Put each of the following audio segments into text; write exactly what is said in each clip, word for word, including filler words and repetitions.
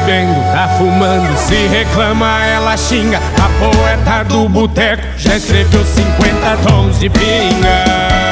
bebendo, tá fumando, se reclama ela xinga. A poeta do boteco já escreveu cinquenta tons de pinga.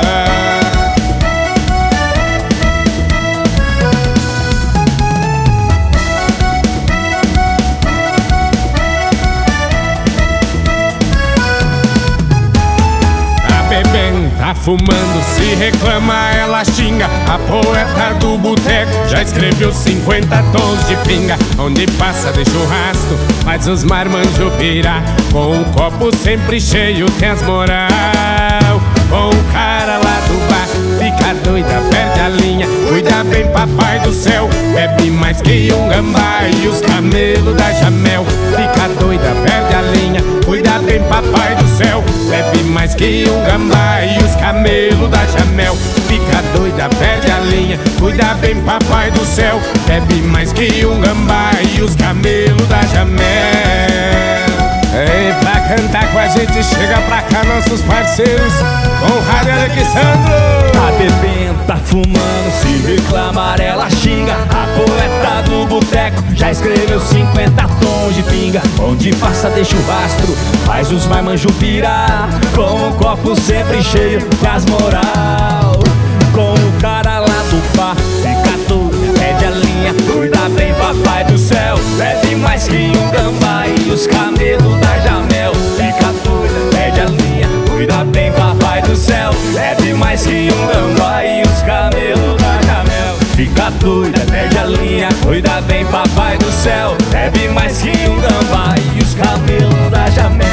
Tá fumando, se reclama, ela xinga. A poeta do boteco já escreveu cinquenta tons de pinga. Onde passa deixa o rastro, faz os marmanjos pirar. Com o copo sempre cheio tem as moral. Com o cara lá do bar, fica doida, perde a linha. Cuida bem, papai do céu, bebe mais que um gambá e os camelos da Jamel. Fica doida, perde a linha. Cuida bem, papai do céu, bebe mais que um gambá e os camelos da Jamel. Fica doida, perde a linha. Cuida bem, papai do céu, bebe mais que um gambá e os camelos da Jamel. Ei, pra cantar com a gente chega pra cá nossos parceiros com o Rádio Alexandro. Tá bebendo, tá fumando, se reclamar ela xinga. A poeta do boteco já escreveu cinquenta tons de pinga. Onde passa deixa o rastro, faz os marmanjos pirar. Com o copo sempre cheio, faz moral. Com o cara lá do bar, fica doido, pede a linha. Cuida bem, papai do céu, bebe mais que um gambá e os camelos da Jamel. Fica doida, pede a linha. Cuida bem, papai do céu, bebe mais que um gambá e os camelos da Jamel. Fica doida, pede a linha. Cuida bem, papai do céu, bebe mais que um gambá e os camelos da Jamel.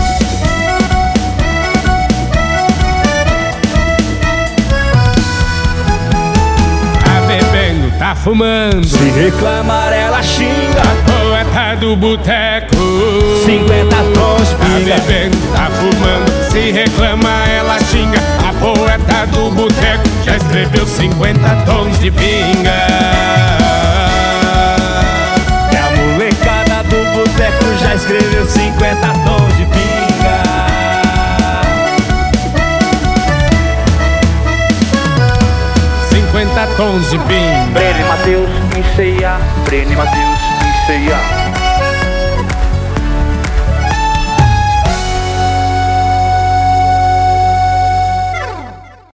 Tá fumando, se reclamar ela xinga. A poeta do boteco cinquenta tons de pinga. Tá bebendo, tá fumando, se reclama ela xinga. A poeta do boteco já escreveu cinquenta tons de pinga. E a molecada do boteco já escreveu cinquenta tons de pinga. cinquenta tons de pinga. Breno e Matheus, em ceia. Breno e Matheus, em ceia.